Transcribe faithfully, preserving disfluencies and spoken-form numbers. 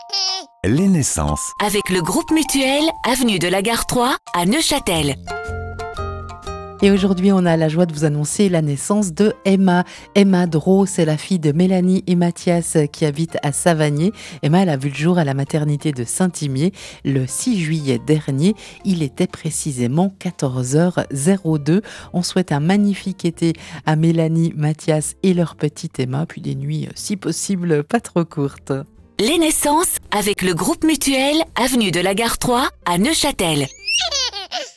Les naissances. Avec le groupe Mutuel, avenue de la Gare trois à Neuchâtel. Et aujourd'hui, on a la joie de vous annoncer la naissance de Emma. Emma Drault, c'est la fille de Mélanie et Mathias qui habitent à Savagnier. Emma, elle a vu le jour à la maternité de Saint-Imier le six juillet dernier. Il était précisément quatorze heures deux. On souhaite un magnifique été à Mélanie, Mathias et leur petite Emma, puis des nuits, si possible, pas trop courtes. Les naissances avec le groupe Mutuel, avenue de la Gare trois à Neuchâtel.